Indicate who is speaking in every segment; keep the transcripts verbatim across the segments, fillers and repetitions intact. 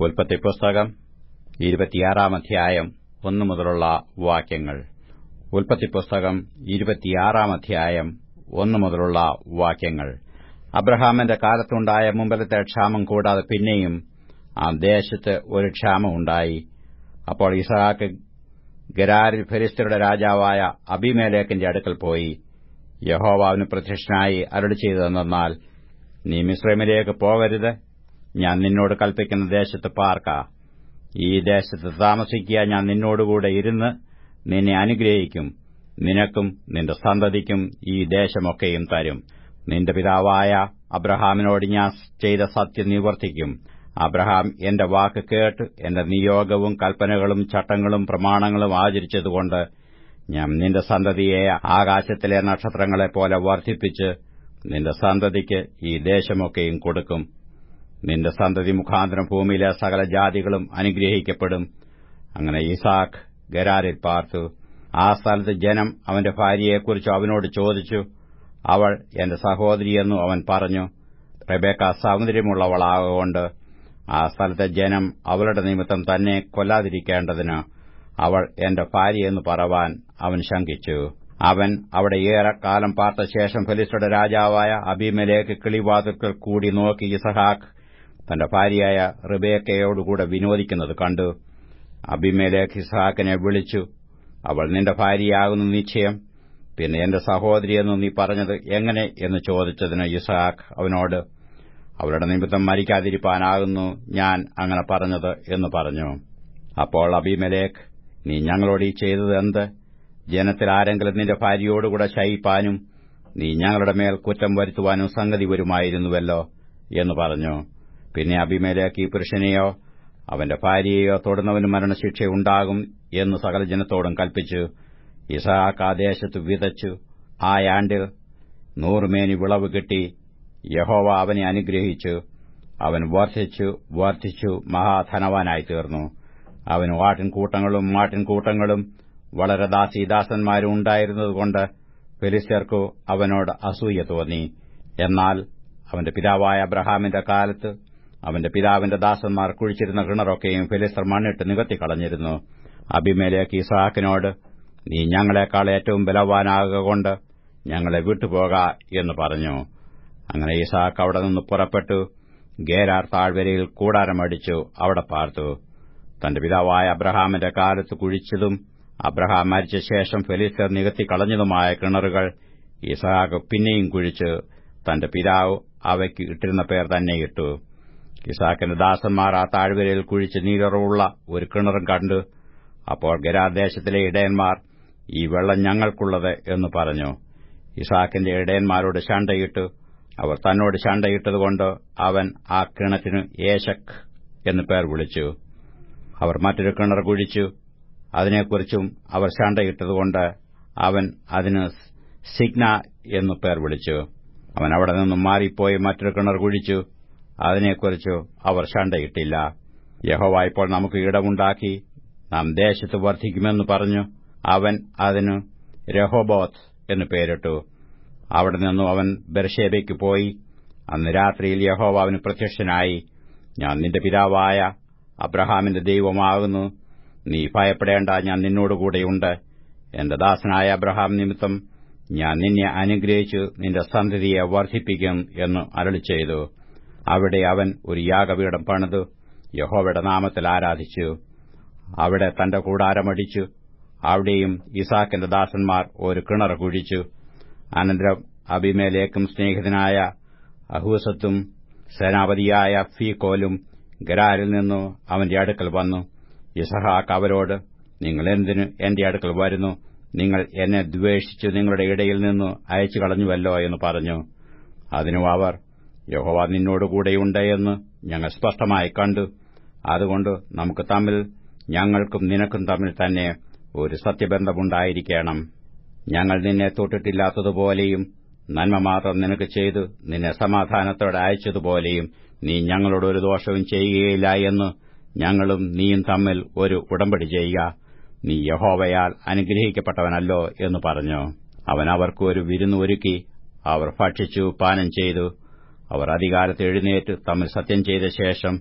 Speaker 1: ഉൽപ്പത്തി പുസ്തകം ഇരുപത്തിയാറാം അധ്യായം ഒന്നു മുതലുള്ള വാക്യങ്ങൾ. ഉൽപ്പത്തി പുസ്തകം ഇരുപത്തിയാറാം അധ്യായം ഒന്നു മുതലുള്ള വാക്യങ്ങൾ. അബ്രഹാമിന്റെ കാലത്തുണ്ടായ മുമ്പിലത്തെ ക്ഷാമം കൂടാതെ പിന്നെയും ആ ദേശത്ത് ഒരു ക്ഷാമം ഉണ്ടായി. അപ്പോൾ ഇസ്ഹാക്ക് ഗെരാരിൽ ഫെലിസ്ത്യരുടെ രാജാവായ അബീമേലെക്കിന്റെ അടുക്കൽ പോയി. യഹോവ അവന് പ്രത്യക്ഷനായി അരുളിച്ചെയ്തതെന്നാൽ, നീ മിസ്രയീമിലേക്ക് പോകരുത്, ഞാൻ നിന്നോട് കൽപ്പിക്കുന്ന ദേശത്ത് പാർക്ക. ഈ ദേശത്ത് താമസിക്കുക, ഞാൻ നിന്നോടുകൂടെ ഇരുന്ന് നിന്നെ അനുഗ്രഹിക്കും. നിനക്കും നിന്റെ സന്തതിക്കും ഈ ദേശമൊക്കെയും തരും. നിന്റെ പിതാവായ അബ്രഹാമിനോട് ഞാൻ ചെയ്ത സത്യം നിവർത്തിക്കും. അബ്രഹാം എന്റെ വാക്ക് കേട്ട് എന്റെ നിയോഗവും കൽപ്പനകളും ചട്ടങ്ങളും പ്രമാണങ്ങളും ആചരിച്ചതുകൊണ്ട് ഞാൻ നിന്റെ സന്തതിയെ ആകാശത്തിലെ നക്ഷത്രങ്ങളെപ്പോലെ വർദ്ധിപ്പിച്ച് നിന്റെ സന്തതിക്ക് ഈ ദേശമൊക്കെയും കൊടുക്കും. നിന്റെ സന്തതി മുഖാന്തരം ഭൂമിയിലെ സകല ജാതികളും അനുഗ്രഹിക്കപ്പെടും. അങ്ങനെ ഇസാക്ക് ഗെരാരിൽ പാർത്തു. ആ സ്ഥലത്ത് ജനം അവന്റെ ഭാര്യയെക്കുറിച്ച് അവനോട് ചോദിച്ചു. അവൾ എന്റെ സഹോദരിയെന്നു അവൻ പറഞ്ഞു. റെബേക്ക സൗന്ദര്യമുള്ളവളാകൊണ്ട് ആ സ്ഥലത്തെ ജനം അവളുടെ നിമിത്തം തന്നെ കൊല്ലാതിരിക്കേണ്ടതിന് അവൾ എന്റെ ഭാര്യയെന്നു പറവാൻ അവൻ ശങ്കിച്ചു. അവൻ അവിടെ ഏറെക്കാലം പാർത്ത ശേഷം ഫെലിസ്ത്യരുടെ രാജാവായ അബീമേലെക്ക് കിളിവാതിൽക്കൽ കൂടി നോക്കി ഇസഹാക്ക് തന്റെ ഭാര്യയായ റിബേക്കയോടുകൂടെ വിനോദിക്കുന്നത് കണ്ടു. അബീമേലെക്ക് ഇസ്ഹാക്കിനെ വിളിച്ചു. അവൾ നിന്റെ ഭാര്യയാകുന്നു നിശ്ചയം. പിന്നെ എന്റെ സഹോദരിയെന്നു നീ പറഞ്ഞത് എങ്ങനെ എന്ന് ചോദിച്ചതിന് ഇസ്ഹാക്ക് അവനോട്, അവളുടെ നിമിത്തം മരിക്കാതിരിപ്പാനാകുന്നു ഞാൻ അങ്ങനെ പറഞ്ഞത് എന്ന് പറഞ്ഞു. അപ്പോൾ അബീമേലെക്ക്, നീ ഞങ്ങളോട് ഈ ചെയ്തത് എന്ത്? ജനത്തിൽ ആരെങ്കിലും നിന്റെ ഭാര്യയോടുകൂടെ ശയിപ്പാനും നീ ഞങ്ങളുടെ മേൽ കുറ്റം വരുത്തുവാനും സംഗതി വരുമായിരുന്നുവല്ലോ എന്ന് പറഞ്ഞു. പിന്നെ അബീമേലെക്ക് ഈ പുരുഷനെയോ അവന്റെ ഭാര്യയെയോ തൊടുന്നവന് മരണശിക്ഷയുണ്ടാകും എന്ന് സകല ജനത്തോടും കൽപ്പിച്ചു. ഇസഹാക്ക് ആ ദേശത്ത് വിതച്ചു. ആ ആണ്ടിൽ നൂറുമേനി വിളവ് കിട്ടി. യഹോവ അവനെ അനുഗ്രഹിച്ചു. അവൻ വർദ്ധിച്ചു വർദ്ധിച്ചു മഹാധനവാനായി തീർന്നു. അവന് ആട്ടിൻകൂട്ടങ്ങളും മാട്ടിൻകൂട്ടങ്ങളും വളരെ ദാസീദാസന്മാരും ഉണ്ടായിരുന്നതുകൊണ്ട് ഫെലിസ്ത്യർക്കു അവനോട് അസൂയ തോന്നി. എന്നാൽ അവന്റെ പിതാവായ അബ്രഹാമിന്റെ കാലത്ത് അവന്റെ പിതാവിന്റെ ദാസന്മാർ കുഴിച്ചിരുന്ന കിണറൊക്കെയും ഫെലിസ്ത്യർ മണ്ണിട്ട് നികത്തിക്കളഞ്ഞിരുന്നു. അബീമേലെക്ക് ഇസ്ഹാക്കിനോട്, നീ ഞങ്ങളെക്കാൾ ഏറ്റവും ബലവാനാകൊണ്ട് ഞങ്ങളെ വിട്ടുപോക എന്ന് പറഞ്ഞു. അങ്ങനെ ഇസ്ഹാക്ക് അവിടെ നിന്ന് പുറപ്പെട്ടു ഗേരാർ താഴ്വരയിൽ കൂടാരമടിച്ചു അവിടെ പാർത്തു. തന്റെ പിതാവായ അബ്രഹാമിന്റെ കാലത്ത് കുഴിച്ചതും അബ്രഹാം മരിച്ച ശേഷം ഫെലിസ്ത്യർ നികത്തിക്കളഞ്ഞതുമായ കിണറുകൾ ഇസ്ഹാക്ക് പിന്നെയും കുഴിച്ച് തന്റെ പിതാവ് അവയ്ക്ക് ഇട്ടിരുന്ന പേർ തന്നെ ഇട്ടു. ഇസ്ഹാക്കിന്റെ ദാസന്മാർ ആ താഴ്വരയിൽ കുഴിച്ച് നീരുറവുള്ള ഒരു കിണറും കണ്ടു. അപ്പോൾ ഗെരാർ ദേശത്തിലെ ഇടയന്മാർ, ഈ വെള്ളം ഞങ്ങൾക്കുള്ളത് എന്ന് പറഞ്ഞു. ഇസ്ഹാക്കിന്റെ ഇടയന്മാരോട് ശണ്ടയിട്ടു. അവർ തന്നോട് ശണ്ടയിട്ടതുകൊണ്ട് അവൻ ആ കിണറ്റിന് ഏശക് എന്ന് പേർ വിളിച്ചു. അവർ മറ്റൊരു കിണർ കുഴിച്ചു. അതിനെക്കുറിച്ചും അവർ ശണ്ടയിട്ടതുകൊണ്ട് അവൻ അതിന് സിഗ്ന എന്നു പേർ വിളിച്ചു. അവൻ അവിടെ നിന്നും മാറിപ്പോയി മറ്റൊരു കിണർ കുഴിച്ചു. അതിനെക്കുറിച്ച് അവർ ശണ്ടയിട്ടില്ല. യഹോവ ഇപ്പോൾ നമുക്ക് ഇടമുണ്ടാക്കി നാം ദേശത്ത് വർദ്ധിക്കുമെന്ന് പറഞ്ഞു. അവൻ അതിന് രഹോബോത്ത് എന്ന് പേരിട്ടു. അവിടെ നിന്നും അവൻ ബെർശേബയ്ക്ക് പോയി. അന്ന് രാത്രിയിൽ യഹോവ അവന് പ്രത്യക്ഷനായി, ഞാൻ നിന്റെ പിതാവായ അബ്രഹാമിന്റെ ദൈവമാകുന്നു. നീ ഭയപ്പെടേണ്ട, ഞാൻ നിന്നോടുകൂടെയുണ്ട്. എന്റെ ദാസനായ അബ്രഹാം നിമിത്തം ഞാൻ നിന്നെ അനുഗ്രഹിച്ചു നിന്റെ സന്തതിയെ വർദ്ധിപ്പിക്കും എന്ന് അരുളിച്ചെയ്തു. അവിടെ അവൻ ഒരു യാഗപീഠം പണിതു യഹോവയുടെ നാമത്തിൽ ആരാധിച്ചു. അവിടെ തന്റെ കൂടാരമടിച്ചു. അവിടെയും ഇസാക്കിന്റെ ദാസന്മാർ ഒരു കിണർ കുഴിച്ചു. അനന്തരം അബീമേലെക്കും സ്നേഹിതനായ അഹൂസത്തും സേനാപതിയായ ഫീക്കോലും ഗെരാരിൽ നിന്നു അവന്റെ അടുക്കൽ വന്നു. ഇസഹാക്ക് അവരോട്, നിങ്ങൾ എന്തിന് എന്റെ അടുക്കൽ വരുന്നു? നിങ്ങൾ എന്നെ ദ്വേഷിച്ച് നിങ്ങളുടെ ഇടയിൽ നിന്ന് അയച്ചു കളഞ്ഞുവല്ലോ എന്ന് പറഞ്ഞു. അതിനു അവർ, യഹോവ നിന്നോടുകൂടെയുണ്ട് എന്ന് ഞങ്ങൾ സ്പഷ്ടമായി കണ്ടു. അതുകൊണ്ട് നമുക്ക് തമ്മിൽ, ഞങ്ങൾക്കും നിനക്കും തമ്മിൽ തന്നെ ഒരു സത്യബന്ധമുണ്ടായിരിക്കണം. ഞങ്ങൾ നിന്നെ തൊട്ടിട്ടില്ലാത്തതുപോലെയും നന്മ മാത്രം നിനക്ക് ചെയ്തു നിന്നെ സമാധാനത്തോടെ അയച്ചതുപോലെയും നീ ഞങ്ങളോട് ഒരു ദോഷവും ചെയ്യുകയില്ല എന്ന് ഞങ്ങളും നീയും തമ്മിൽ ഒരു ഉടമ്പടി ചെയ്യുക. നീ യഹോവയാൽ അനുഗ്രഹിക്കപ്പെട്ടവനല്ലോ എന്ന് പറഞ്ഞു. അവൻ അവർക്ക് ഒരു വിരുന്ന് ഒരുക്കി. അവർ ഭക്ഷിച്ചു പാനം ചെയ്തു. അവർ അതികാലത്ത് എഴുന്നേറ്റ് തമ്മിൽ സത്യം ചെയ്ത ശേഷം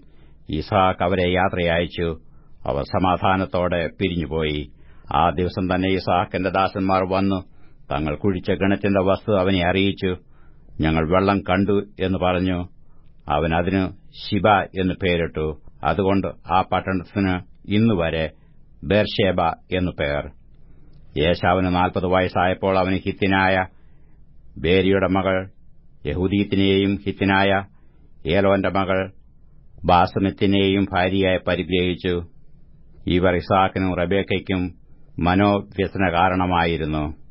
Speaker 1: ഇസാക്ക് അവരെ യാത്രയയച്ചു. അവർ സമാധാനത്തോടെ പിരിഞ്ഞുപോയി. ആ ദിവസം തന്നെ ഇസാക്കിന്റെ ദാസന്മാർ വന്നു തങ്ങൾ കുഴിച്ച കിണറ്റിന്റെ വസ്തു അവനെ അറിയിച്ചു. ഞങ്ങൾ വെള്ളം കണ്ടു എന്ന് പറഞ്ഞു. അവൻ അതിന് ശിബ എന്ന് പേരിട്ടു. അതുകൊണ്ട് ആ പട്ടണത്തിന് ഇന്നുവരെ ബേർഷേബ എന്നു പേർ. യേശാവിന് നാൽപ്പത് വയസ്സായപ്പോൾ അവന് ഹിത്തിനായ ബേരിയുടെ മകൾ യഹൂദീത്തിനെയും ഹിത്തിനായ ഏലോന്റെ മകൾ ബാസമത്തിനെയും ഭാര്യയായി പരിഗ്രഹിച്ചു. ഇവർ ഇസാക്കിനും റബേക്കയ്ക്കും മനോവ്യസന കാരണമായിരുന്നു.